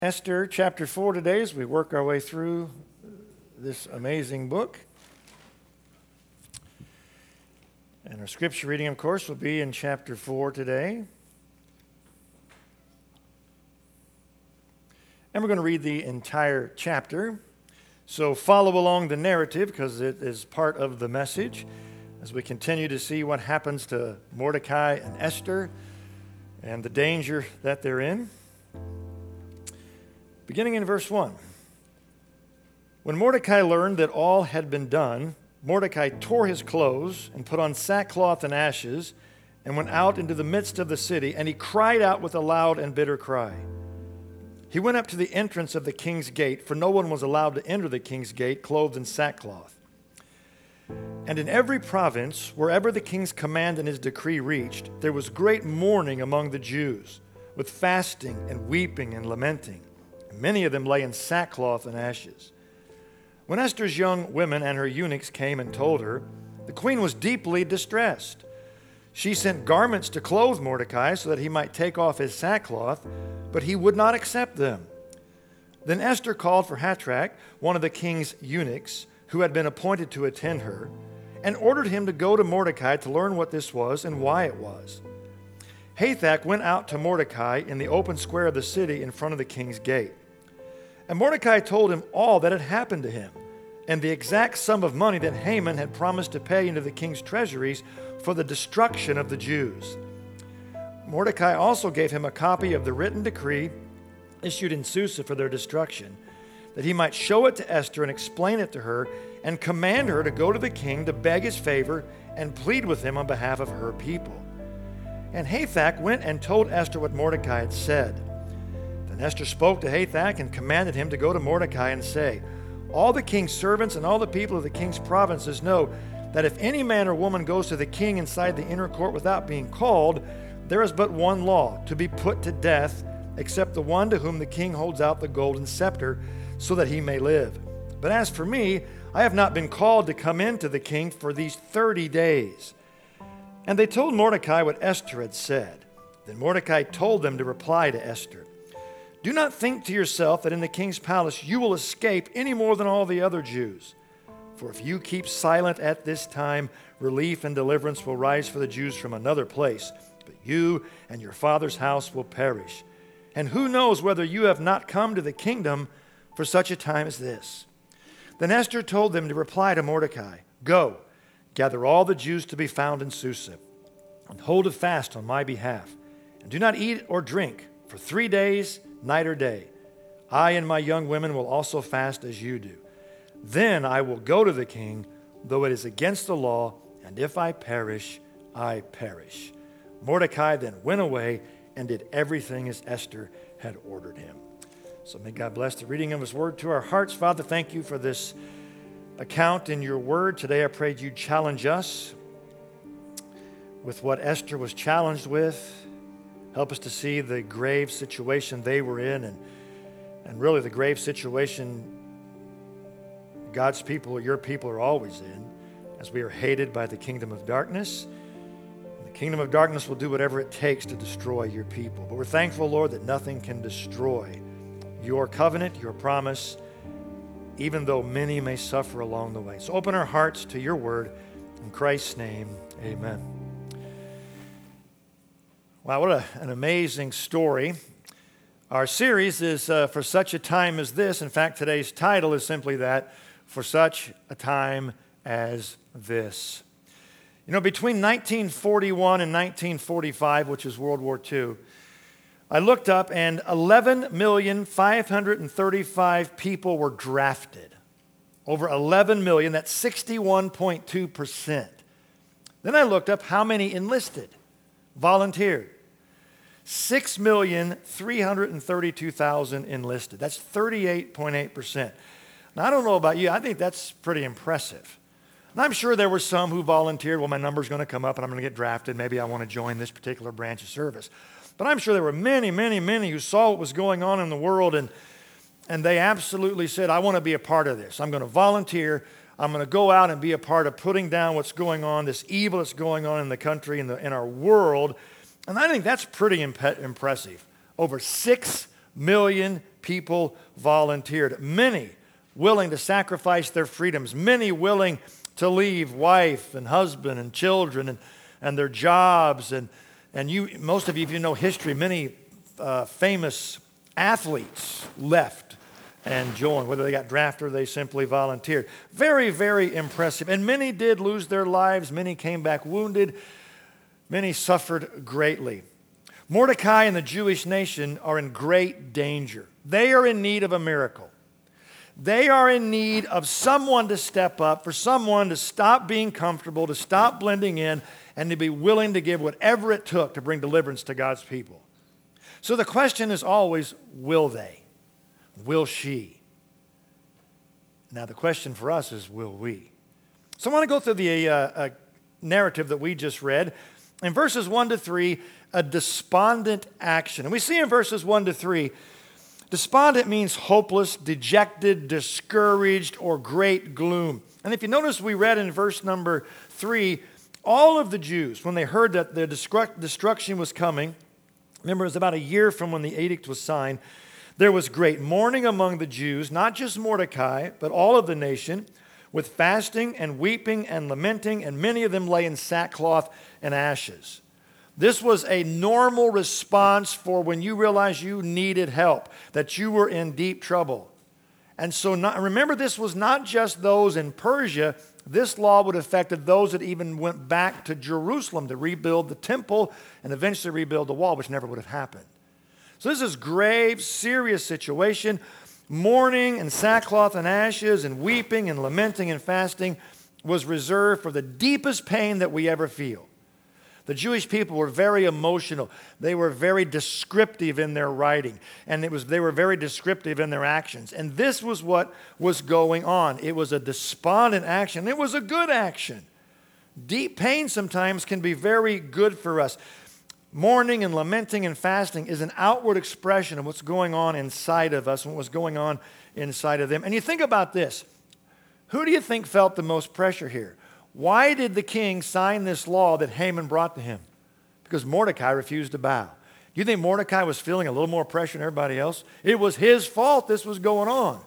Esther chapter 4 today as we work our way through this amazing book. And our scripture reading, of course, will be in chapter 4 today. And we're going to read the entire chapter. So follow along the narrative because it is part of the message as we continue to see what happens to Mordecai and Esther and the danger that they're in. Beginning in verse 1. When Mordecai learned that all had been done, Mordecai tore his clothes and put on sackcloth and ashes and went out into the midst of the city, and he cried out with a loud and bitter cry. He went up to the entrance of the king's gate, for no one was allowed to enter the king's gate clothed in sackcloth. And in every province, wherever the king's command and his decree reached, there was great mourning among the Jews, with fasting and weeping and lamenting. Many of them lay in sackcloth and ashes. When Esther's young women and her eunuchs came and told her, the queen was deeply distressed. She sent garments to clothe Mordecai so that he might take off his sackcloth, but he would not accept them. Then Esther called for Hathach, one of the king's eunuchs, who had been appointed to attend her, and ordered him to go to Mordecai to learn what this was and why it was. Hathach went out to Mordecai in the open square of the city in front of the king's gate. And Mordecai told him all that had happened to him, and the exact sum of money that Haman had promised to pay into the king's treasuries for the destruction of the Jews. Mordecai also gave him a copy of the written decree issued in Susa for their destruction, that he might show it to Esther and explain it to her, and command her to go to the king to beg his favor and plead with him on behalf of her people. And Hathach went and told Esther what Mordecai had said. Then Esther spoke to Hathach and commanded him to go to Mordecai and say, all the king's servants and all the people of the king's provinces know that if any man or woman goes to the king inside the inner court without being called, there is but one law, to be put to death, except the one to whom the king holds out the golden scepter, so that he may live. But as for me, I have not been called to come in to the king for these 30 days. And they told Mordecai what Esther had said. Then Mordecai told them to reply to Esther, do not think to yourself that in the king's palace you will escape any more than all the other Jews. For if you keep silent at this time, relief and deliverance will rise for the Jews from another place, but you and your father's house will perish. And who knows whether you have not come to the kingdom for such a time as this? Then Esther told them to reply to Mordecai, go, gather all the Jews to be found in Susa, and hold a fast on my behalf, and do not eat or drink for 3 days, night or day. I and my young women will also fast as you do. Then I will go to the king, though it is against the law, and if I perish, I perish. Mordecai then went away and did everything as Esther had ordered him. So may God bless the reading of his word to our hearts. Father, thank you for this account in your word. Today I prayed you'd challenge us with what Esther was challenged with. Help us to see the grave situation they were in and really the grave situation God's people, your people, are always in, as we are hated by the kingdom of darkness. And the kingdom of darkness will do whatever it takes to destroy your people. But we're thankful, Lord, that nothing can destroy your covenant, your promise, even though many may suffer along the way. So open our hearts to your word. In Christ's name, amen. Wow, what an amazing story. Our series is For Such a Time as This. In fact, today's title is simply that, For Such a Time as This. You know, between 1941 and 1945, which is World War II, I looked up and 11,535 people were drafted. Over 11 million, that's 61.2%. Then I looked up how many enlisted. Volunteered. 6,332,000 enlisted. That's 38.8%. Now, I don't know about you. I think that's pretty impressive. And I'm sure there were some who volunteered. Well, my number's going to come up and I'm going to get drafted. Maybe I want to join this particular branch of service. But I'm sure there were many, many, many who saw what was going on in the world and they absolutely said, I want to be a part of this. I'm going to volunteer. I'm going to go out and be a part of putting down what's going on, this evil that's going on in the country, in our world. And I think that's pretty impressive. Over 6 million people volunteered. Many willing to sacrifice their freedoms. Many willing to leave wife and husband and children and their jobs. And most of you, if you know history, many famous athletes left and joined, whether they got drafted or they simply volunteered. Very, very impressive. And many did lose their lives. Many came back wounded. Many suffered greatly. Mordecai and the Jewish nation are in great danger. They are in need of a miracle. They are in need of someone to step up, for someone to stop being comfortable, to stop blending in, and to be willing to give whatever it took to bring deliverance to God's people. So the question is always, will they? Will she? Now the question for us is, will we? So I want to go through the narrative that we just read. In verses 1 to 3, a despondent action. And we see in verses 1 to 3, despondent means hopeless, dejected, discouraged, or great gloom. And if you notice, we read in verse number 3, all of the Jews, when they heard that their destruction was coming, remember it was about a year from when the edict was signed, there was great mourning among the Jews, not just Mordecai, but all of the nation, with fasting and weeping and lamenting, and many of them lay in sackcloth and ashes. This was a normal response for when you realized you needed help, that you were in deep trouble. And so remember, this was not just those in Persia. This law would have affected those that even went back to Jerusalem to rebuild the temple and eventually rebuild the wall, which never would have happened. So this is grave, serious situation. Mourning and sackcloth and ashes and weeping and lamenting and fasting was reserved for the deepest pain that we ever feel. The Jewish people were very emotional. They were very descriptive in their writing, and they were very descriptive in their actions. And this was what was going on. It was a despondent action. It was a good action. Deep pain sometimes can be very good for us. Mourning and lamenting and fasting is an outward expression of what's going on inside of us and what was going on inside of them. And you think about this. Who do you think felt the most pressure here? Why did the king sign this law that Haman brought to him? Because Mordecai refused to bow. Do you think Mordecai was feeling a little more pressure than everybody else? It was his fault this was going on.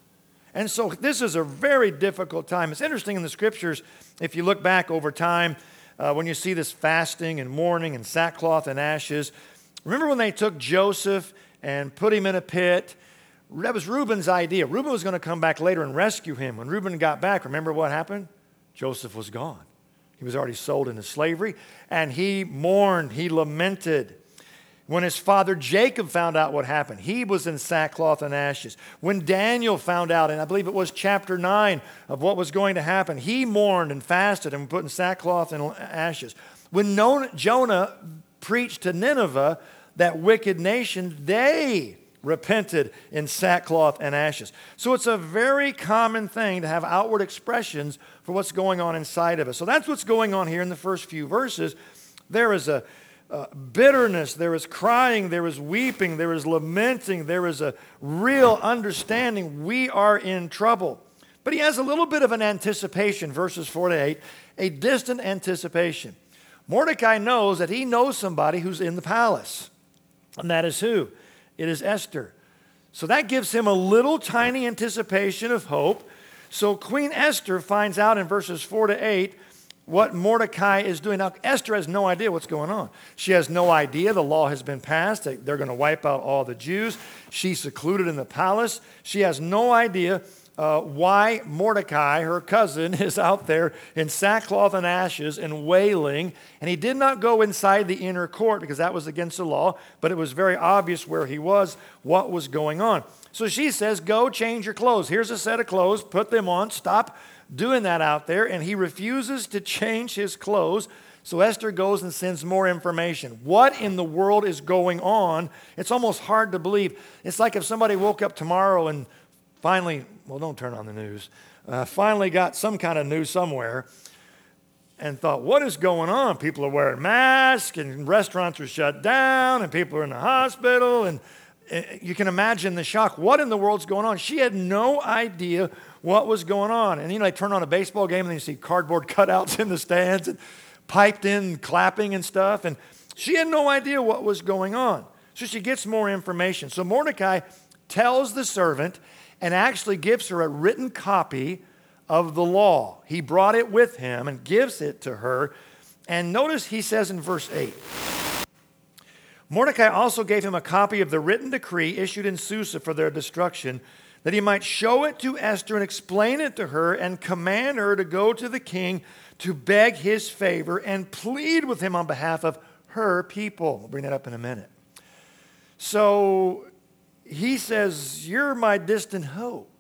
And so this is a very difficult time. It's interesting in the scriptures, if you look back over time, when you see this fasting and mourning and sackcloth and ashes. Remember when they took Joseph and put him in a pit? That was Reuben's idea. Reuben was going to come back later and rescue him. When Reuben got back, remember what happened? Joseph was gone. He was already sold into slavery, and he mourned, he lamented. When his father Jacob found out what happened, he was in sackcloth and ashes. When Daniel found out, and I believe it was chapter 9 of what was going to happen, he mourned and fasted and put in sackcloth and ashes. When Jonah preached to Nineveh, that wicked nation, they repented in sackcloth and ashes. So it's a very common thing to have outward expressions for what's going on inside of us. So that's what's going on here in the first few verses. There is a bitterness, there is crying, there is weeping, there is lamenting, there is a real understanding we are in trouble. But he has a little bit of an anticipation, verses 4 to 8, a distant anticipation. Mordecai knows that he knows somebody who's in the palace, and that is who? It is Esther. So that gives him a little tiny anticipation of hope. So Queen Esther finds out in verses 4 to 8 what Mordecai is doing. Now, Esther has no idea what's going on. She has no idea the law has been passed. They're going to wipe out all the Jews. She's secluded in the palace. She has no idea why Mordecai, her cousin, is out there in sackcloth and ashes and wailing. And he did not go inside the inner court because that was against the law, but it was very obvious where he was, what was going on. So she says, go change your clothes. Here's a set of clothes. Put them on. Stop doing that out there. And he refuses to change his clothes. So Esther goes and sends more information. What in the world is going on? It's almost hard to believe. It's like if somebody woke up tomorrow and finally, well, don't turn on the news, finally got some kind of news somewhere and thought, what is going on? People are wearing masks and restaurants are shut down and people are in the hospital, and you can imagine the shock. What in the world's going on? She had no idea what was going on. And, they turn on a baseball game and then you see cardboard cutouts in the stands and piped in clapping and stuff. And she had no idea what was going on. So she gets more information. So Mordecai tells the servant and actually gives her a written copy of the law. He brought it with him and gives it to her. And notice he says in verse 8, Mordecai also gave him a copy of the written decree issued in Susa for their destruction, that he might show it to Esther and explain it to her and command her to go to the king to beg his favor and plead with him on behalf of her people. We'll bring that up in a minute. So he says, you're my distant hope.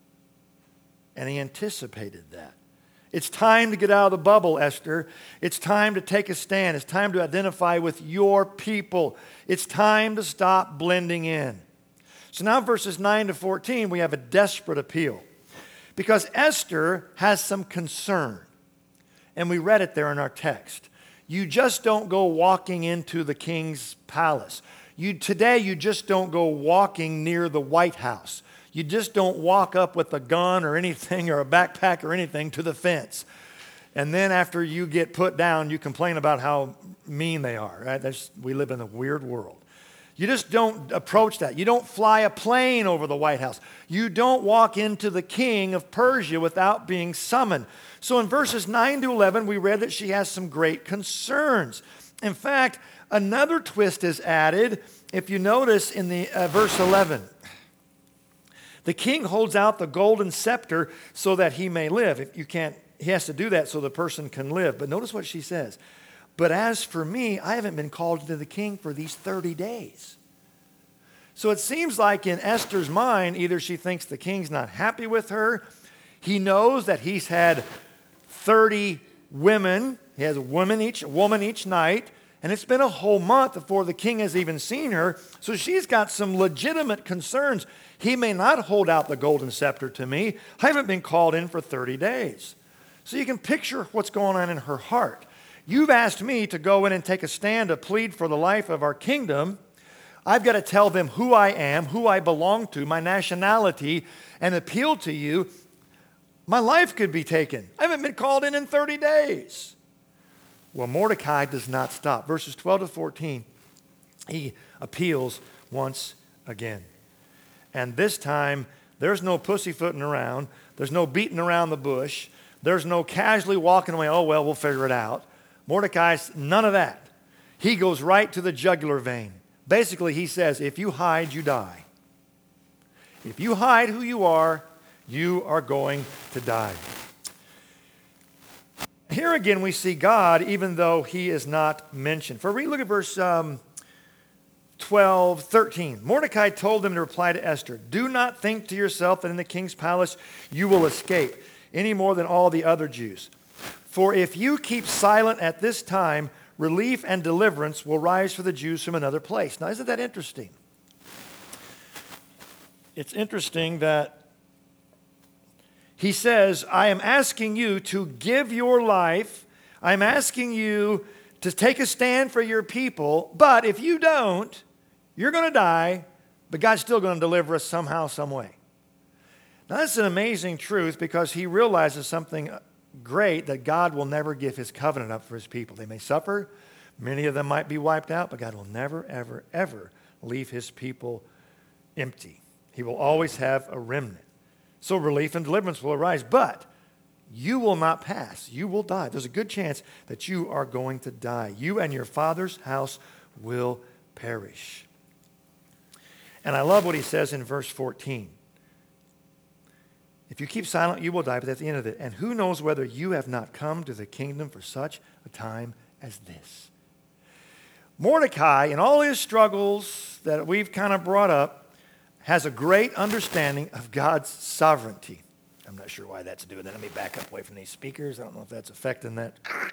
And he anticipated that. It's time to get out of the bubble, Esther. It's time to take a stand. It's time to identify with your people. It's time to stop blending in. So now verses 9 to 14, we have a desperate appeal. Because Esther has some concern. And we read it there in our text. You just don't go walking into the king's palace. Today you just don't go walking near the White House. You just don't walk up with a gun or anything or a backpack or anything to the fence. And then after you get put down, you complain about how mean they are. Right? We live in a weird world. You just don't approach that. You don't fly a plane over the White House. You don't walk into the king of Persia without being summoned. So in verses 9 to 11, we read that she has some great concerns. In fact, another twist is added, if you notice in the verse 11. The king holds out the golden scepter so that he may live. He has to do that so the person can live. But notice what she says. But as for me, I haven't been called to the king for these 30 days. So it seems like in Esther's mind, either she thinks the king's not happy with her. He knows that he's had 30 women. He has a woman each night. And it's been a whole month before the king has even seen her. So she's got some legitimate concerns. He may not hold out the golden scepter to me. I haven't been called in for 30 days. So you can picture what's going on in her heart. You've asked me to go in and take a stand to plead for the life of our kingdom. I've got to tell them who I am, who I belong to, my nationality, and appeal to you. My life could be taken. I haven't been called in 30 days. Well, Mordecai does not stop. Verses 12 to 14, he appeals once again. And this time, there's no pussyfooting around. There's no beating around the bush. There's no casually walking away, oh, well, we'll figure it out. Mordecai's none of that. He goes right to the jugular vein. Basically, he says, if you hide, you die. If you hide who you are going to die. Here again, we see God, even though he is not mentioned. Look at verse 12, 13. Mordecai told them to reply to Esther, do not think to yourself that in the king's palace you will escape, any more than all the other Jews. For if you keep silent at this time, relief and deliverance will rise for the Jews from another place. Now, isn't that interesting? It's interesting that he says, I am asking you to give your life. I'm asking you to take a stand for your people. But if you don't, you're going to die, but God's still going to deliver us somehow, some way. Now, that's an amazing truth because he realizes something great, that God will never give his covenant up for his people. They may suffer. Many of them might be wiped out, but God will never, ever, ever leave his people empty. He will always have a remnant. So relief and deliverance will arise, but you will not pass. You will die. There's a good chance that you are going to die. You and your father's house will perish. And I love what he says in verse 14. If you keep silent, you will die, but at the end of it, and who knows whether you have not come to the kingdom for such a time as this. Mordecai, in all his struggles that we've kind of brought up, has a great understanding of God's sovereignty. I'm not sure why that's doing that. Let me back up away from these speakers. I don't know if that's affecting that.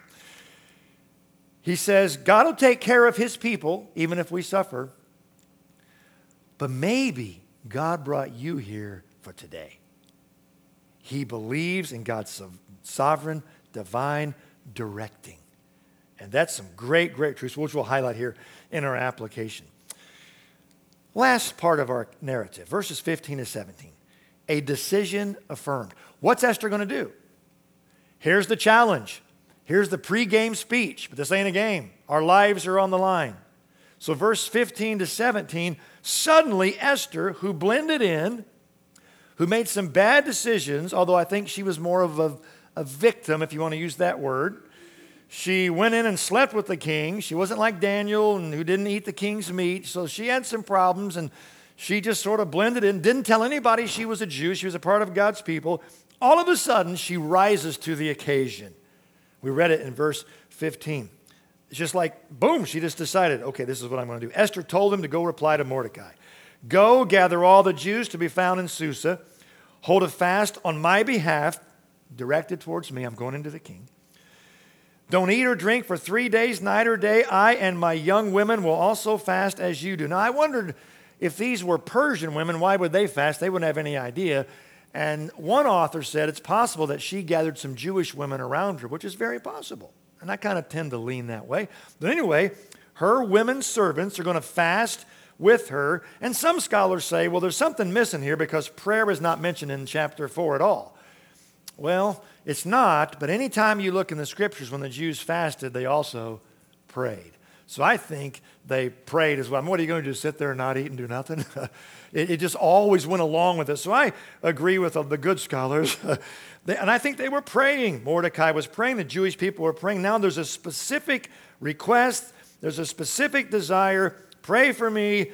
He says, God will take care of his people, even if we suffer. But maybe God brought you here for today. He believes in God's sovereign, divine directing. And that's some great, great truths, which we'll highlight here in our application. Last part of our narrative, verses 15 to 17. A decision affirmed. What's Esther going to do? Here's the challenge. Here's the pregame speech, but this ain't a game. Our lives are on the line. So verse 15 to 17, suddenly Esther, who blended in, who made some bad decisions, although I think she was more of a victim, if you want to use that word. She went in and slept with the king. She wasn't like Daniel, and who didn't eat the king's meat. So she had some problems, and she just sort of blended in, didn't tell anybody she was a Jew. She was a part of God's people. All of a sudden, she rises to the occasion. We read it in verse 15. It's just like, boom, she just decided, okay, this is what I'm going to do. Esther told him to go reply to Mordecai. Go, gather all the Jews to be found in Susa. Hold a fast on my behalf, directed towards me. I'm going into the king. Don't eat or drink for 3 days, night or day. I and my young women will also fast as you do. Now, I wondered if these were Persian women, why would they fast? They wouldn't have any idea. And one author said it's possible that she gathered some Jewish women around her, which is very possible. And I kind of tend to lean that way. But anyway, her women servants are going to fast with her. And some scholars say, well, there's something missing here because prayer is not mentioned in chapter 4 at all. Well, it's not, but anytime you look in the scriptures when the Jews fasted, they also prayed. So I think they prayed as well. I mean, what are you going to do, sit there and not eat and do nothing? It just always went along with it. So I agree with the good scholars. And I think they were praying. Mordecai was praying. The Jewish people were praying. Now there's a specific request. There's a specific desire. Pray for me.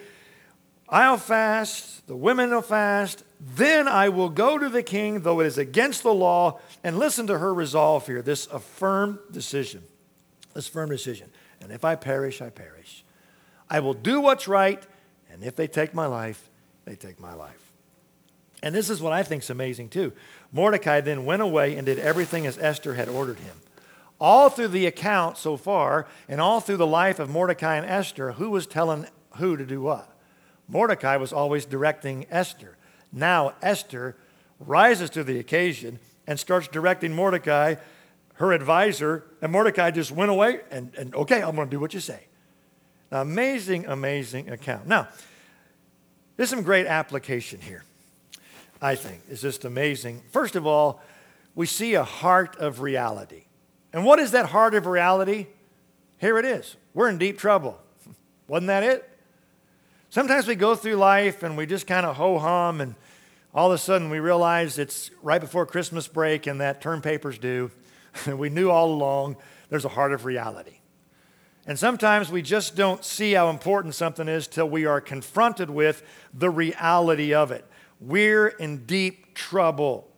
I'll fast. The women will fast. Then I will go to the king, though it is against the law. And listen to her resolve here. This firm decision. This firm decision. And if I perish, I perish. I will do what's right. And if they take my life, they take my life. And this is what I think is amazing too. Mordecai then went away and did everything as Esther had ordered him. All through the account so far, and all through the life of Mordecai and Esther, who was telling who to do what? Mordecai was always directing Esther. Now Esther rises to the occasion and starts directing Mordecai, her advisor, and Mordecai just went away and okay, I'm going to do what you say. Now, amazing, amazing account. Now, there's some great application here, I think. It's just amazing. First of all, we see a heart of reality. And what is that heart of reality? Here it is. We're in deep trouble. Wasn't that it? Sometimes we go through life and we just kind of ho-hum, and all of a sudden we realize it's right before Christmas break and that term paper's due. We knew all along there's a heart of reality. And sometimes we just don't see how important something is till we are confronted with the reality of it. We're in deep trouble.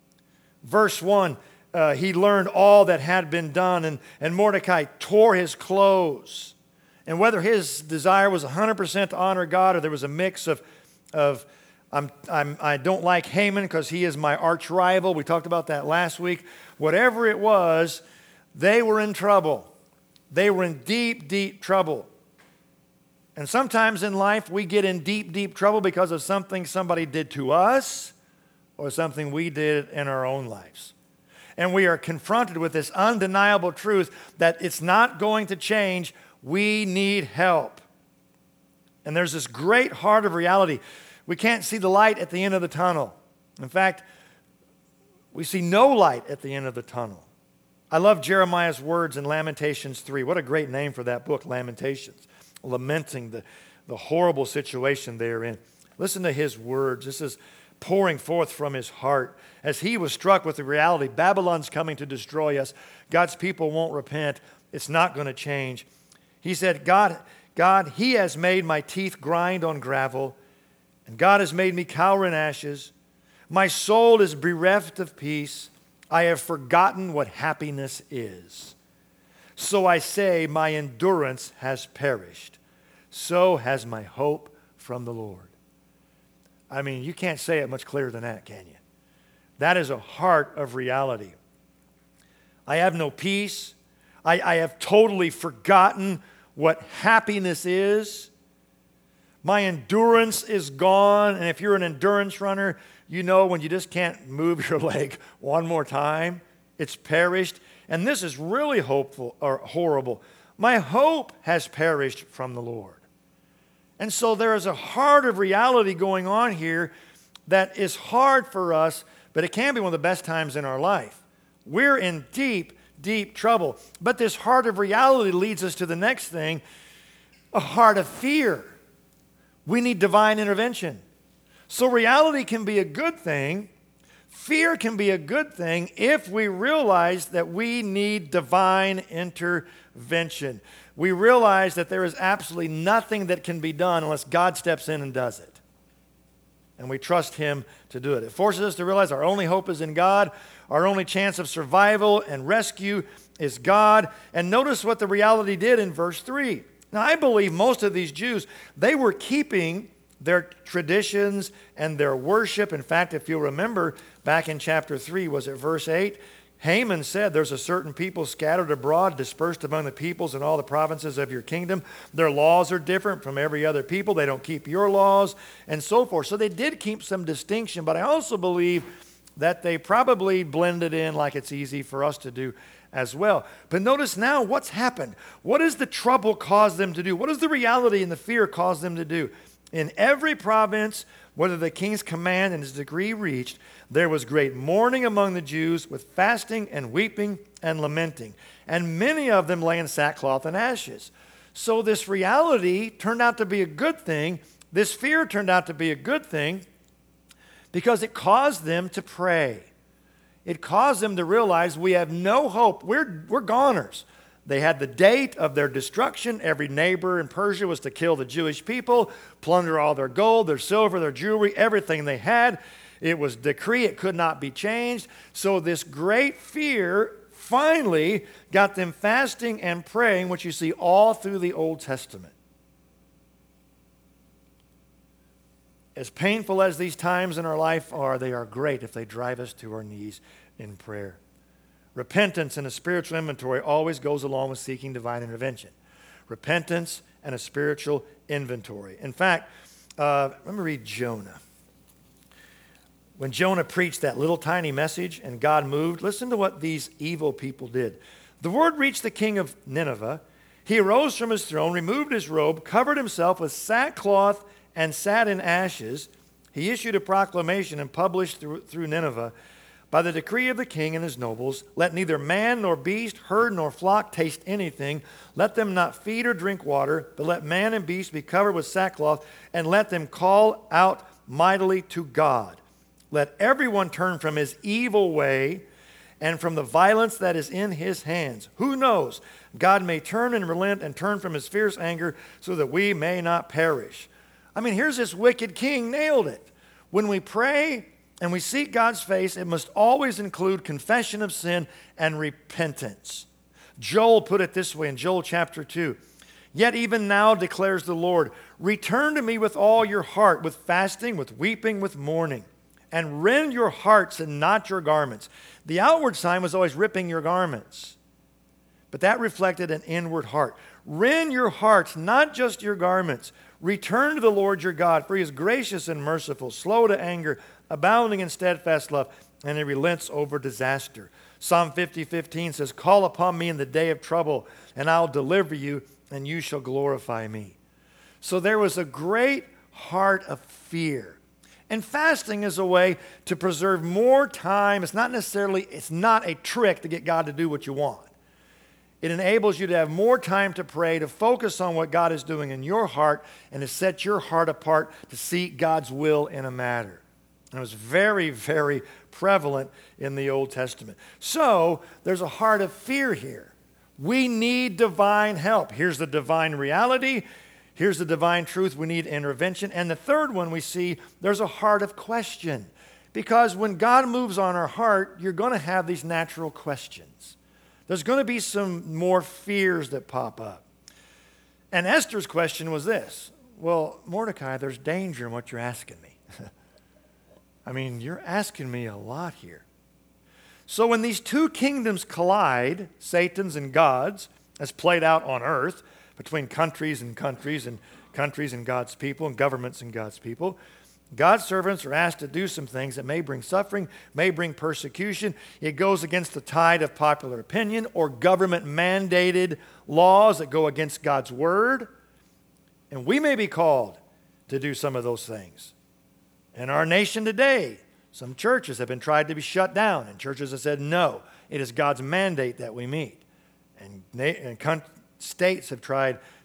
Verse 1, he learned all that had been done, and Mordecai tore his clothes. And whether his desire was 100% to honor God or there was a mix of I don't like Haman because he is my arch rival. We talked about that last week. Whatever it was, they were in trouble. They were in deep, deep trouble. And sometimes in life, we get in deep, deep trouble because of something somebody did to us or something we did in our own lives. And we are confronted with this undeniable truth that it's not going to change. We need help. And there's this great heart of reality. We can't see the light at the end of the tunnel. In fact, we see no light at the end of the tunnel. I love Jeremiah's words in Lamentations 3. What a great name for that book, Lamentations. Lamenting the horrible situation they're in. Listen to his words. This is pouring forth from his heart. As he was struck with the reality, Babylon's coming to destroy us. God's people won't repent. It's not going to change. He said, God, he has made my teeth grind on gravel, and God has made me cower in ashes. My soul is bereft of peace. I have forgotten what happiness is. So I say, my endurance has perished. So has my hope from the Lord. I mean, you can't say it much clearer than that, can you? That is a heart of reality. I have no peace. I have totally forgotten what happiness is. My endurance is gone. And if you're an endurance runner, you know when you just can't move your leg one more time, it's perished. And this is really hopeful or horrible. My hope has perished from the Lord. And so there is a heart of reality going on here that is hard for us, but it can be one of the best times in our life. We're in deep, deep trouble. But this heart of reality leads us to the next thing. a heart of fear. We need divine intervention. So reality can be a good thing. Fear can be a good thing if we realize that we need divine intervention. We realize that there is absolutely nothing that can be done unless God steps in and does it. And we trust Him to do it. It forces us to realize our only hope is in God. Our only chance of survival and rescue is God. And notice what the reality did in verse 3. Now, I believe most of these Jews, they were keeping their traditions and their worship. In fact, if you'll remember, back in chapter 3, was it verse 8? Haman said, there's a certain people scattered abroad, dispersed among the peoples in all the provinces of your kingdom. Their laws are different from every other people. They don't keep your laws, and so forth. So they did keep some distinction, but I also believe that they probably blended in like it's easy for us to do as well. But notice now what's happened. What does the trouble cause them to do? What does the reality and the fear cause them to do? In every province, whether the king's command and his decree reached, there was great mourning among the Jews with fasting and weeping and lamenting. And many of them lay in sackcloth and ashes. So this reality turned out to be a good thing. This fear turned out to be a good thing because it caused them to pray. It caused them to realize we have no hope. We're goners. They had the date of their destruction. Every neighbor in Persia was to kill the Jewish people, plunder all their gold, their silver, their jewelry, everything they had. It was decree. It could not be changed. So this great fear finally got them fasting and praying, which you see all through the Old Testament. As painful as these times in our life are, they are great if they drive us to our knees in prayer. Repentance and a spiritual inventory always goes along with seeking divine intervention. Repentance and a spiritual inventory. In fact, let me read Jonah. When Jonah preached that little tiny message and God moved, listen to what these evil people did. The word reached the king of Nineveh. He arose from his throne, removed his robe, covered himself with sackcloth, and sat in ashes. He issued a proclamation and published through Nineveh, by the decree of the king and his nobles, let neither man nor beast, herd nor flock taste anything. Let them not feed or drink water, but let man and beast be covered with sackcloth, and let them call out mightily to God. Let everyone turn from his evil way and from the violence that is in his hands. Who knows? God may turn and relent and turn from his fierce anger so that we may not perish. I mean, here's this wicked king, nailed it. When we pray and we seek God's face, it must always include confession of sin and repentance. Joel put it this way in Joel chapter 2. Yet even now declares the Lord, return to me with all your heart, with fasting, with weeping, with mourning, and rend your hearts and not your garments. The outward sign was always ripping your garments, but that reflected an inward heart. Rend your hearts, not just your garments. Return to the Lord your God, for he is gracious and merciful, slow to anger, abounding in steadfast love, and he relents over disaster. Psalm 50:15 says, call upon me in the day of trouble, and I'll deliver you, and you shall glorify me. So there was a great heart of fear. And fasting is a way to preserve more time. It's not a trick to get God to do what you want. It enables you to have more time to pray, to focus on what God is doing in your heart, and to set your heart apart to seek God's will in a matter. And it was very, very prevalent in the Old Testament. So there's a heart of fear here. We need divine help. Here's the divine reality. Here's the divine truth. We need intervention. And the third one we see, there's a heart of question. Because when God moves on our heart, you're going to have these natural questions. There's going to be some more fears that pop up. And Esther's question was this. Well, Mordecai, there's danger in what you're asking me. I mean, you're asking me a lot here. So when these two kingdoms collide, Satan's and God's, as played out on earth, between countries and countries and countries and God's people and governments and God's people, God's servants are asked to do some things that may bring suffering, may bring persecution. It goes against the tide of popular opinion or government-mandated laws that go against God's word. And we may be called to do some of those things. In our nation today, some churches have been tried to be shut down, and churches have said, no, it is God's mandate that we meet. And states have tried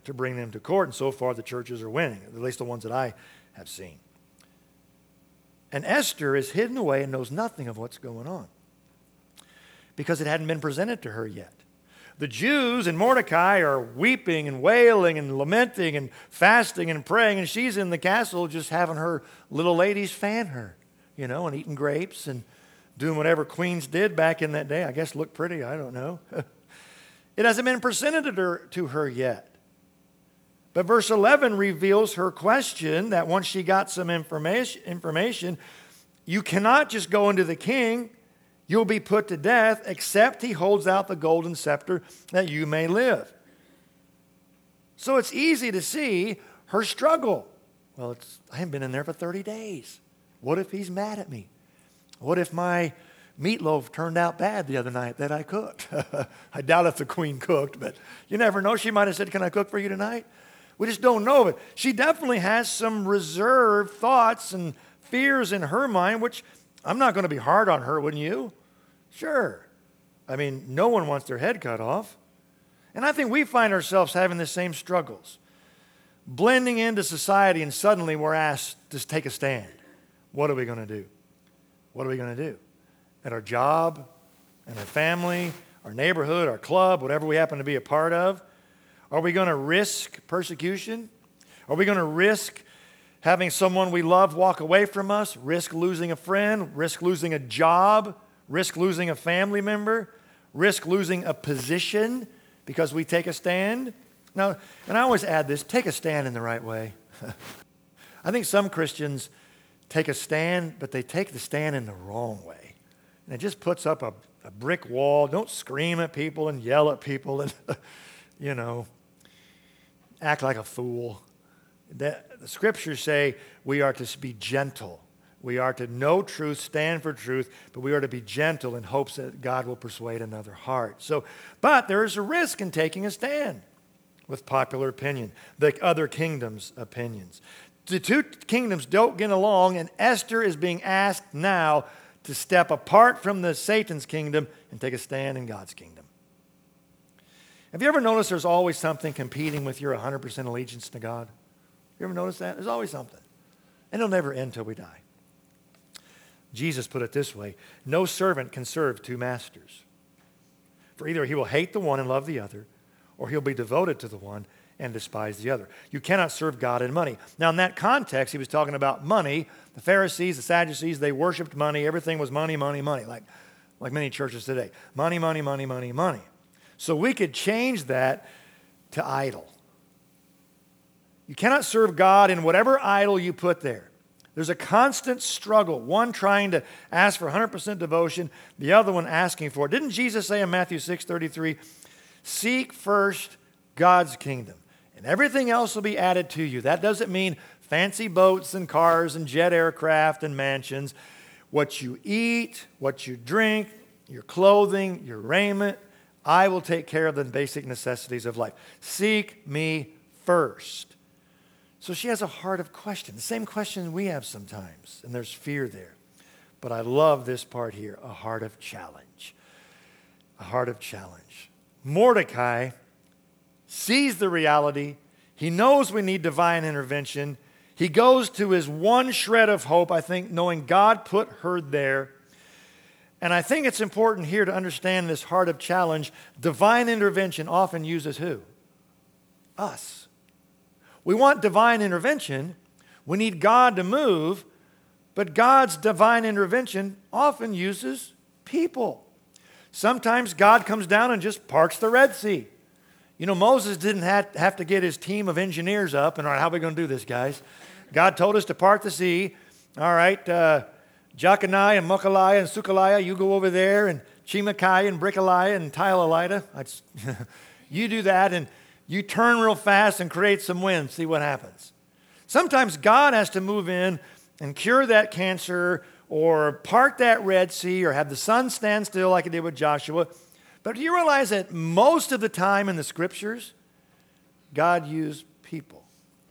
to bring them to court. And so far, the churches are winning, at least the ones that I have seen. And Esther is hidden away and knows nothing of what's going on because it hadn't been presented to her yet. The Jews and Mordecai are weeping and wailing and lamenting and fasting and praying, and she's in the castle just having her little ladies fan her, and eating grapes and doing whatever queens did back in that day. I guess look pretty, I don't know. It hasn't been presented to her yet. But verse 11 reveals her question that once she got some information, you cannot just go into the king. You'll be put to death except he holds out the golden scepter that you may live. So it's easy to see her struggle. Well, I haven't been in there for 30 days. What if he's mad at me? What if my meatloaf turned out bad the other night that I cooked? I doubt if the queen cooked, but you never know. She might have said, can I cook for you tonight? We just don't know. But she definitely has some reserved thoughts and fears in her mind, which I'm not going to be hard on her, wouldn't you? Sure. I mean, no one wants their head cut off. And I think we find ourselves having the same struggles. Blending into society, and suddenly we're asked to take a stand. What are we going to do? What are we going to do? At our job, in our family, our neighborhood, our club, whatever we happen to be a part of? Are we going to risk persecution? Are we going to risk having someone we love walk away from us? Risk losing a friend? Risk losing a job? Risk losing a family member? Risk losing a position because we take a stand? Now, and I always add this, take a stand in the right way. I think some Christians take a stand, but they take the stand in the wrong way. And it just puts up a brick wall. Don't scream at people and yell at people and, act like a fool. The scriptures say we are to be gentle. We are to know truth, stand for truth, but we are to be gentle in hopes that God will persuade another heart. But there is a risk in taking a stand with popular opinion, the other kingdoms' opinions. The two kingdoms don't get along, and Esther is being asked now to step apart from the Satan's kingdom and take a stand in God's kingdom. Have you ever noticed there's always something competing with your 100% allegiance to God? You ever notice that? There's always something. And it'll never end till we die. Jesus put it this way, no servant can serve two masters. For either he will hate the one and love the other, or he'll be devoted to the one and despise the other. You cannot serve God and money. Now, in that context, he was talking about money. The Pharisees, the Sadducees, they worshiped money. Everything was money, money, money, like many churches today. Money, money, money, money, money. So we could change that to idol. You cannot serve God in whatever idol you put there. There's a constant struggle, one trying to ask for 100% devotion, the other one asking for it. Didn't Jesus say in Matthew 6:33, seek first God's kingdom, and everything else will be added to you. That doesn't mean fancy boats and cars and jet aircraft and mansions. What you eat, what you drink, your clothing, your raiment, I will take care of the basic necessities of life. Seek me first. So she has a heart of question, the same question we have sometimes, and there's fear there. But I love this part here, a heart of challenge. A heart of challenge. Mordecai sees the reality. He knows we need divine intervention. He goes to his one shred of hope, I think, knowing God put her there. And I think it's important here to understand this heart of challenge. Divine intervention often uses who? Us. We want divine intervention. We need God to move. But God's divine intervention often uses people. Sometimes God comes down and just parts the Red Sea. Moses didn't have to get his team of engineers up and, all right, how are we going to do this, guys? God told us to part the sea. All right, Jeconiah and Mochaliah and Sukaliah, you go over there, and Chimakiah and Brickaliah and Tylalita. You do that, and you turn real fast and create some wind. See what happens. Sometimes God has to move in and cure that cancer or part that Red Sea or have the sun stand still like it did with Joshua. But do you realize that most of the time in the Scriptures, God used people.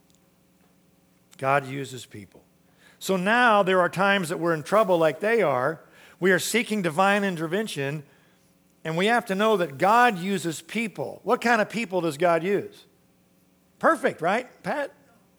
God uses people. So now there are times that we're in trouble like they are. We are seeking divine intervention, and we have to know that God uses people. What kind of people does God use? Perfect, right, Pat?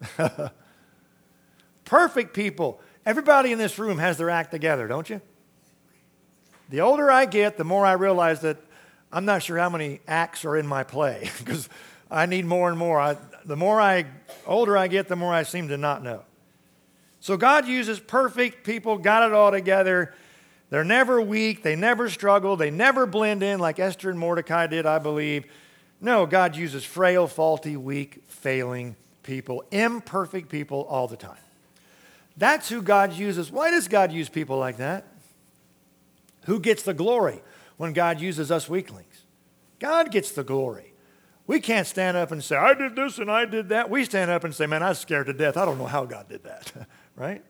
Perfect people. Everybody in this room has their act together, don't you? The older I get, the more I realize that I'm not sure how many acts are in my play because I need more and more. The older I get, the more I seem to not know. So God uses perfect people, got it all together. They're never weak. They never struggle. They never blend in like Esther and Mordecai did, I believe. No, God uses frail, faulty, weak, failing people, imperfect people all the time. That's who God uses. Why does God use people like that? Who gets the glory when God uses us weaklings? God gets the glory. We can't stand up and say, I did this and I did that. We stand up and say, man, I was scared to death. I don't know how God did that, right?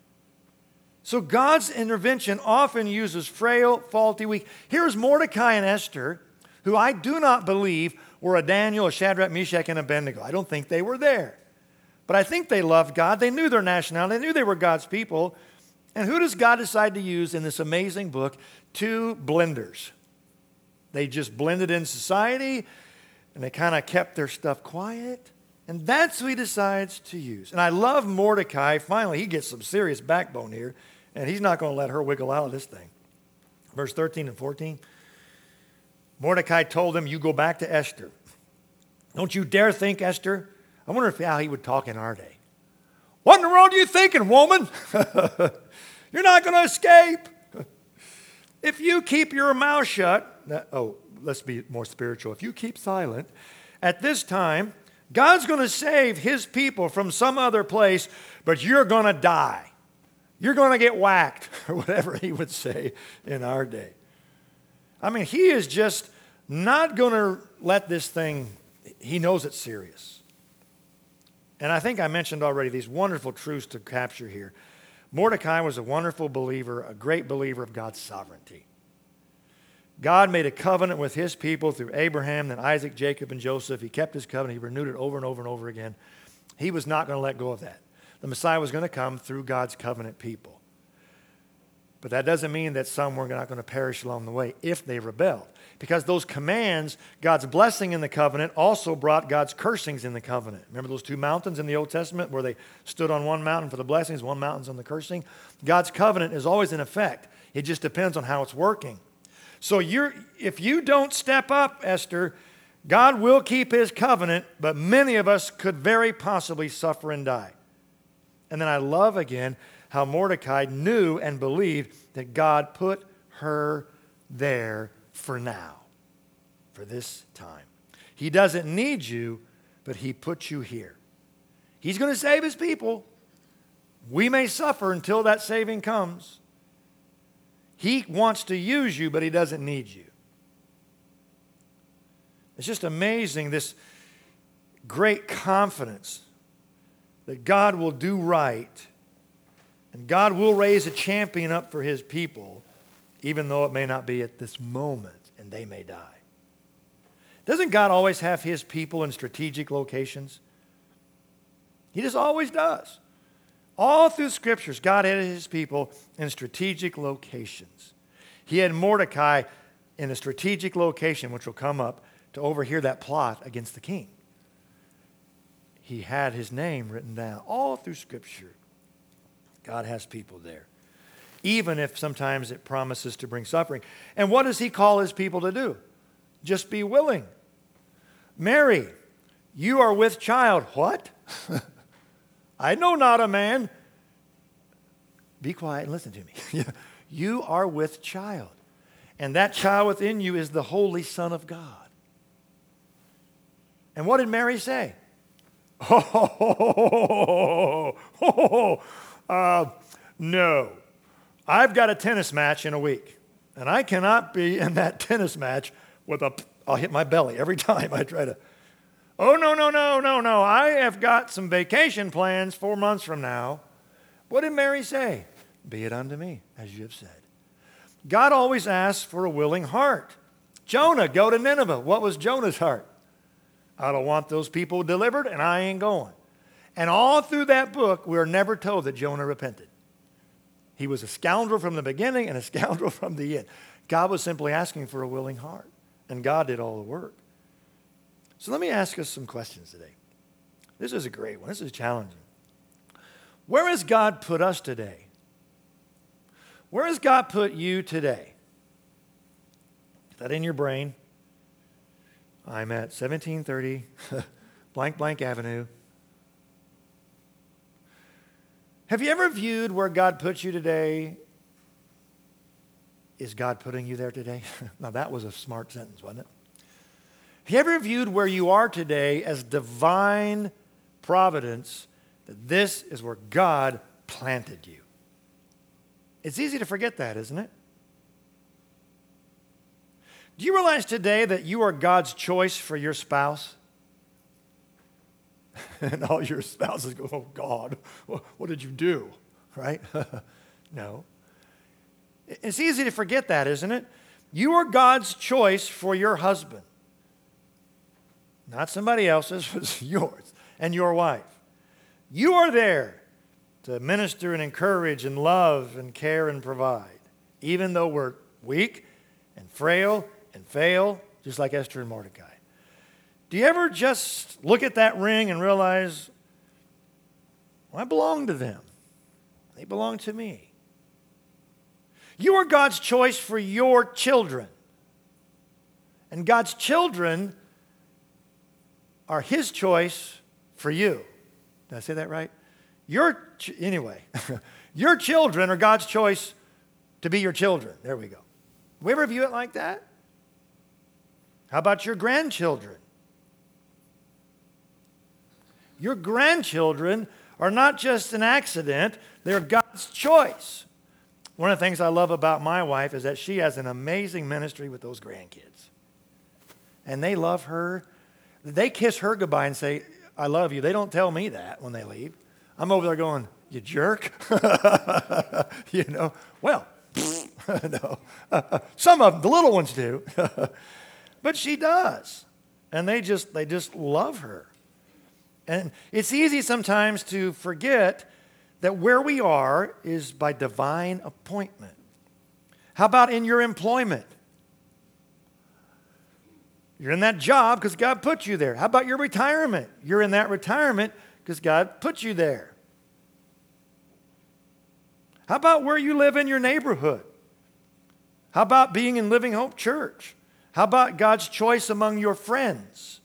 So God's intervention often uses frail, faulty, weak. Here's Mordecai and Esther, who I do not believe were a Daniel, a Shadrach, Meshach, and Abednego. I don't think they were there. But I think they loved God. They knew their nationality. They knew they were God's people. And who does God decide to use in this amazing book? Two blenders. They just blended in society, and they kind of kept their stuff quiet. And that's who he decides to use. And I love Mordecai. Finally, he gets some serious backbone here, and he's not going to let her wiggle out of this thing. Verse 13 and 14. Mordecai told him, you go back to Esther. Don't you dare think, Esther. I wonder how he would talk in our day. What in the world are you thinking, woman? You're not going to escape. If you keep your mouth shut, let's be more spiritual. If you keep silent, at this time, God's going to save his people from some other place, but you're going to die. You're going to get whacked, or whatever he would say in our day. I mean, he is just not going to let this thing, he knows it's serious. And I think I mentioned already these wonderful truths to capture here. Mordecai was a wonderful believer, a great believer of God's sovereignty. God made a covenant with his people through Abraham, then Isaac, Jacob, and Joseph. He kept his covenant. He renewed it over and over and over again. He was not going to let go of that. The Messiah was going to come through God's covenant people. But that doesn't mean that some were not going to perish along the way if they rebelled. Because those commands, God's blessing in the covenant, also brought God's cursings in the covenant. Remember those two mountains in the Old Testament where they stood on one mountain for the blessings, one mountain's on the cursing? God's covenant is always in effect. It just depends on how it's working. So if you don't step up, Esther, God will keep his covenant, but many of us could very possibly suffer and die. And then I love again how Mordecai knew and believed that God put her there for now, for this time. He doesn't need you, but he put you here. He's going to save his people. We may suffer until that saving comes. He wants to use you, but he doesn't need you. It's just amazing, this great confidence that God will do right and God will raise a champion up for his people, even though it may not be at this moment and they may die. Doesn't God always have his people in strategic locations? He just always does. All through scriptures, God had his people in strategic locations. He had Mordecai in a strategic location, which will come up, to overhear that plot against the king. He had his name written down all through scripture. God has people there, even if sometimes it promises to bring suffering. And what does he call his people to do? Just be willing. Mary, you are with child. What? I know not a man. Be quiet and listen to me. You are with child. And that child within you is the Holy Son of God. And what did Mary say? No. I've got a tennis match in a week. And I cannot be in that tennis match I'll hit my belly every time I try to. Oh, no. I have got some vacation plans 4 months from now. What did Mary say? Be it unto me, as you have said. God always asks for a willing heart. Jonah, go to Nineveh. What was Jonah's heart? I don't want those people delivered, and I ain't going. And all through that book, we are never told that Jonah repented. He was a scoundrel from the beginning and a scoundrel from the end. God was simply asking for a willing heart, and God did all the work. So let me ask us some questions today. This is a great one. This is challenging. Where has God put us today? Where has God put you today? Is that in your brain? I'm at 1730 blank blank Avenue. Have you ever viewed where God put you today? Is God putting you there today? Now that was a smart sentence, wasn't it? Have you ever viewed where you are today as divine providence, that this is where God planted you? It's easy to forget that, isn't it? Do you realize today that you are God's choice for your spouse? And all your spouses go, oh, God, what did you do? Right? No. It's easy to forget that, isn't it? You are God's choice for your husband. Not somebody else's, it's yours and your wife. You are there to minister and encourage and love and care and provide, even though we're weak and frail and fail, just like Esther and Mordecai. Do you ever just look at that ring and realize, well, I belong to them. They belong to me. You are God's choice for your children. And God's children are His choice for you. Did I say that right? Anyway, your children are God's choice to be your children. There we go. We ever view it like that? How about your grandchildren? Your grandchildren are not just an accident, they're God's choice. One of the things I love about my wife is that she has an amazing ministry with those grandkids. And they love her. They kiss her goodbye and say, I love you. They don't tell me that when they leave. I'm over there going, you jerk. You know, well, no. Some of them, the little ones do. But she does. And they just love her. And it's easy sometimes to forget that where we are is by divine appointment. How about in your employment? You're in that job because God put you there. How about your retirement? You're in that retirement because God put you there. How about where you live in your neighborhood? How about being in Living Hope Church? How about God's choice among your friends?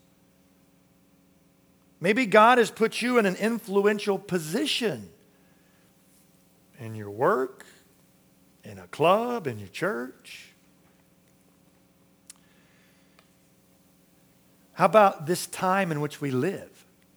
Maybe God has put you in an influential position in your work, in a club, in your church. How about this time in which we live?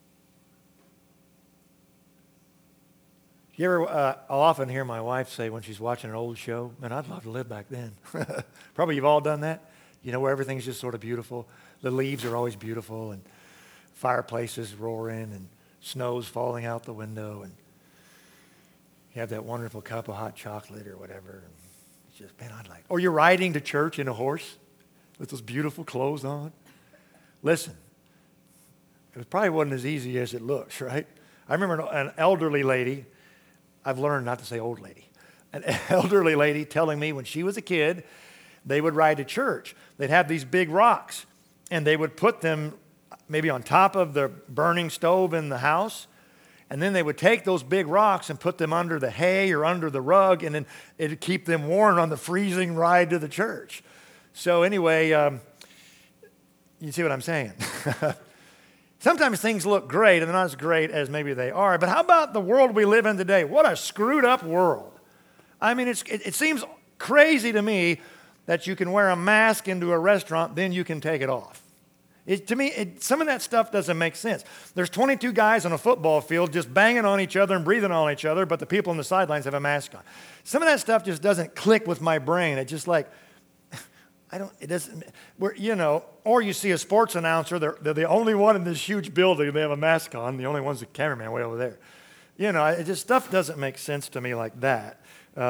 I'll often hear my wife say when she's watching an old show, man, I'd love to live back then. Probably you've all done that. You know, where everything's just sort of beautiful. The leaves are always beautiful and fireplaces roaring and snow's falling out the window and you have that wonderful cup of hot chocolate or whatever. And it's just, man, I'd like. Or you're riding to church in a horse with those beautiful clothes on. Listen, it probably wasn't as easy as it looks, right? I remember an elderly lady. I've learned not to say old lady. An elderly lady telling me when she was a kid, they would ride to church. They'd have these big rocks, and they would put them maybe on top of the burning stove in the house, and then they would take those big rocks and put them under the hay or under the rug, and then it'd keep them warm on the freezing ride to the church. So anyway, you see what I'm saying? Sometimes things look great, and they're not as great as maybe they are. But how about the world we live in today? What a screwed up world. I mean, it seems crazy to me that you can wear a mask into a restaurant, then you can take it off. To me, some of that stuff doesn't make sense. There's 22 guys on a football field just banging on each other and breathing on each other, but the people on the sidelines have a mask on. Some of that stuff just doesn't click with my brain. It's just like, it doesn't, or you see a sports announcer, they're the only one in this huge building, they have a mask on, the only one's the cameraman way over there. Stuff doesn't make sense to me like that.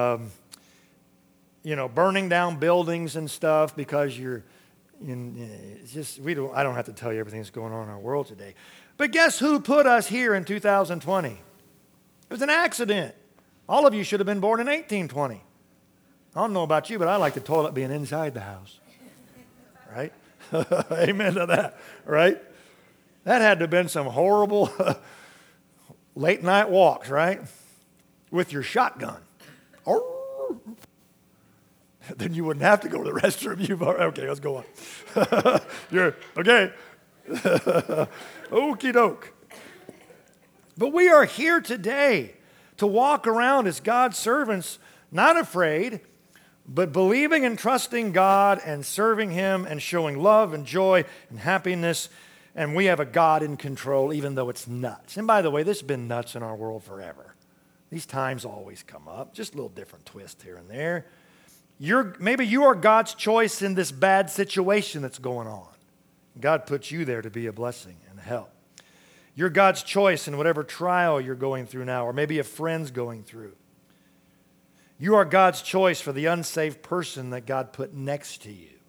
Burning down buildings and stuff because it's just, I don't have to tell you everything that's going on in our world today. But guess who put us here in 2020? It was an accident. All of you should have been born in 1820. I don't know about you, but I like the toilet being inside the house. Right? Amen to that, right? That had to have been some horrible late night walks, right? With your shotgun. Then you wouldn't have to go to the restroom. Okay, let's go on. You're okay. Okie doke. But we are here today to walk around as God's servants, not afraid, but believing and trusting God and serving Him and showing love and joy and happiness. And we have a God in control, even though it's nuts. And by the way, this has been nuts in our world forever. These times always come up, just a little different twist here and there. Maybe you are God's choice in this bad situation that's going on. God puts you there to be a blessing and help. You're God's choice in whatever trial you're going through now, or maybe a friend's going through. You are God's choice for the unsaved person that God put next to you.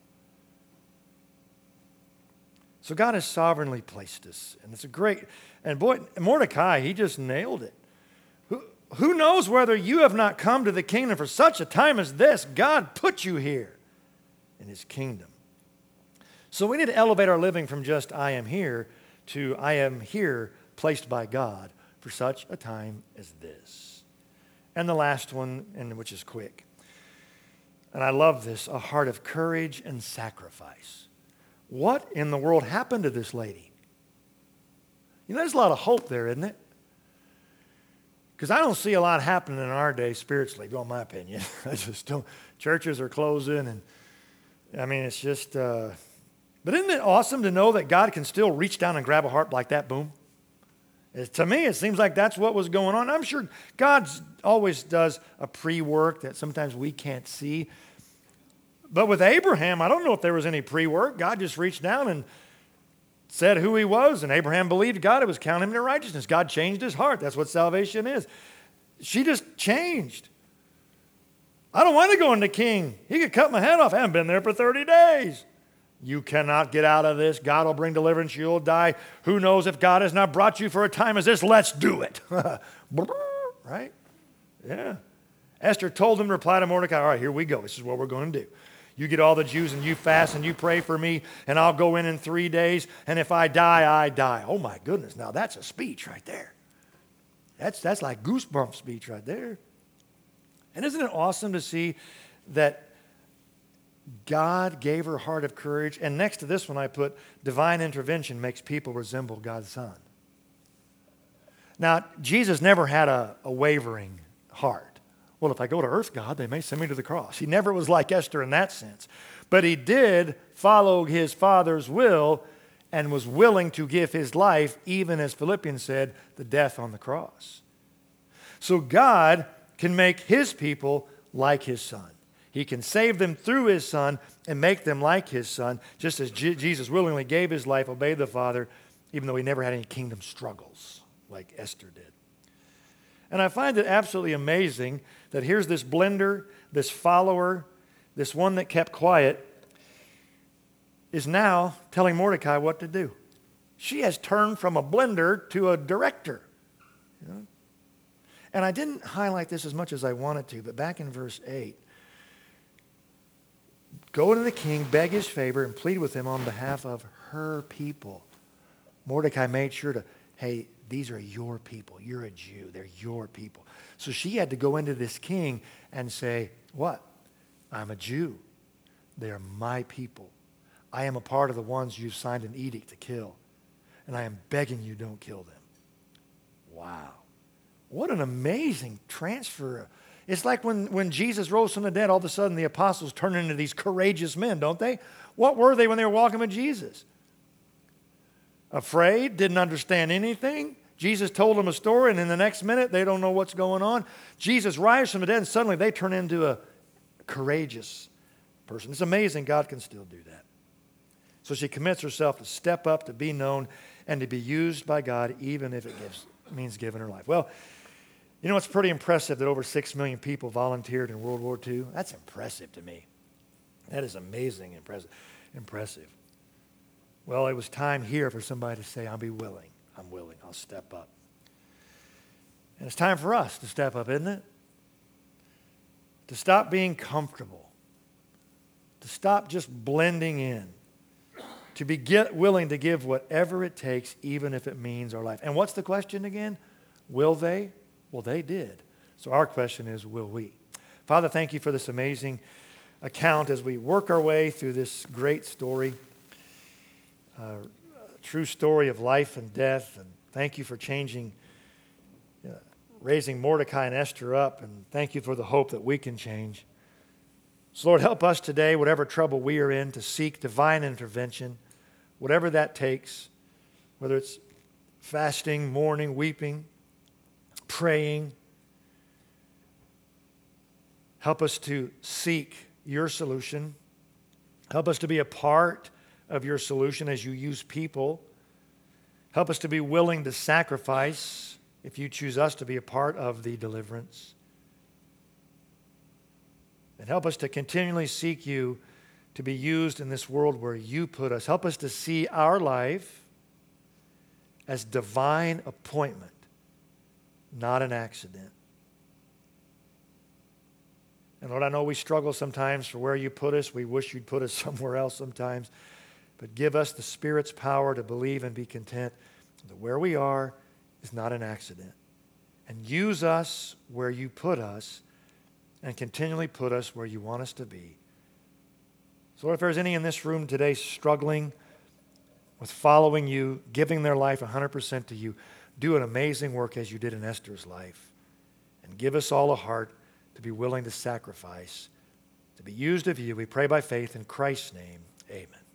So God has sovereignly placed us, and it's a great, and boy, Mordecai, he just nailed it. Who knows whether you have not come to the kingdom for such a time as this? God put you here in His kingdom. So we need to elevate our living from just I am here to I am here placed by God for such a time as this. And the last one, and which is quick. And I love this, a heart of courage and sacrifice. What in the world happened to this lady? You know, there's a lot of hope there, isn't it? Because I don't see a lot happening in our day spiritually, in my opinion. I just don't. Churches are closing, and I mean, it's just, but isn't it awesome to know that God can still reach down and grab a heart like that, boom? To me, it seems like that's what was going on. I'm sure God always does a pre-work that sometimes we can't see. But with Abraham, I don't know if there was any pre-work. God just reached down and said who he was, and Abraham believed God. It was counted him to righteousness. God changed his heart. That's what salvation is. She just changed. I don't want to go into king. He could cut my head off. I haven't been there for 30 days. You cannot get out of this. God will bring deliverance. You'll die. Who knows if God has not brought you for a time as this? Let's do it. Right? Yeah. Esther told him to reply to Mordecai, all right, here we go. This is what we're going to do. You get all the Jews and you fast and you pray for me, and I'll go in 3 days, and if I die, I die. Oh, my goodness. Now, that's a speech right there. That's like goosebump speech right there. And isn't it awesome to see that God gave her a heart of courage? And next to this one, I put divine intervention makes people resemble God's Son. Now, Jesus never had a wavering heart. Well, if I go to earth, God, they may send me to the cross. He never was like Esther in that sense. But he did follow his Father's will and was willing to give his life, even as Philippians said, the death on the cross. So God can make his people like his Son. He can save them through his Son and make them like his Son, just as Jesus willingly gave his life, obeyed the Father, even though he never had any kingdom struggles like Esther did. And I find it absolutely amazing that here's this blender, this follower, this one that kept quiet, is now telling Mordecai what to do. She has turned from a blender to a director. You know? And I didn't highlight this as much as I wanted to, but back in verse 8, go to the king, beg his favor, and plead with him on behalf of her people. Mordecai made sure to, hey, these are your people. You're a Jew. They're your people. So she had to go into this king and say, what? I'm a Jew. They are my people. I am a part of the ones you've signed an edict to kill. And I am begging you, don't kill them. Wow. What an amazing transfer. It's like when Jesus rose from the dead, all of a sudden the apostles turn into these courageous men, don't they? What were they when they were walking with Jesus? Afraid, didn't understand anything. Jesus told them a story, and in the next minute, they don't know what's going on. Jesus rises from the dead, and suddenly they turn into a courageous person. It's amazing God can still do that. So she commits herself to step up, to be known, and to be used by God, even if it means giving her life. Well, you know, it's pretty impressive that over 6 million people volunteered in World War II. That's impressive to me. That is amazing, impressive. Well, it was time here for somebody to say, I'll be willing. I'm willing. I'll step up. And it's time for us to step up, isn't it? To stop being comfortable. To stop just blending in. to be willing to give whatever it takes, even if it means our life. And what's the question again? Will they? Well, they did. So our question is, will we? Father, thank you for this amazing account as we work our way through this great story, a true story of life and death. And thank you for raising Mordecai and Esther up, and thank you for the hope that we can change. So Lord, help us today, whatever trouble we are in, to seek divine intervention, whatever that takes, whether it's fasting, mourning, weeping, praying. Help us to seek your solution. Help us to be a part of your solution as you use people. Help us to be willing to sacrifice if you choose us to be a part of the deliverance. And help us to continually seek you to be used in this world where you put us. Help us to see our life as divine appointment, not an accident. And Lord, I know we struggle sometimes for where you put us. We wish you'd put us somewhere else sometimes. But give us the Spirit's power to believe and be content that where we are is not an accident. And use us where you put us and continually put us where you want us to be. So Lord, if there's any in this room today struggling with following you, giving their life 100% to you, do an amazing work as you did in Esther's life. And give us all a heart to be willing to sacrifice, to be used of you. We pray by faith in Christ's name. Amen.